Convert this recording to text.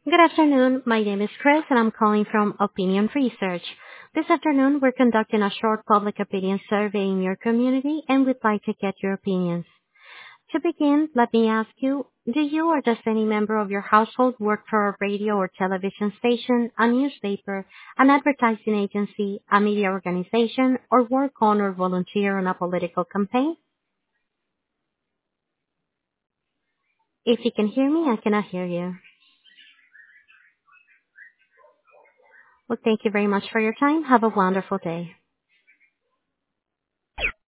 Good afternoon. My name is Chris, and I'm calling from Opinion Research. This afternoon, we're conducting a short public opinion survey in your community, and we'd like to get your opinions. To begin, let me ask you, do you or does any member of your household work for a radio or television station, a newspaper, an advertising agency, a media organization, or work on or volunteer on a political campaign? If you can hear me, I cannot hear you. Well, thank you very much for your time. Have a wonderful day.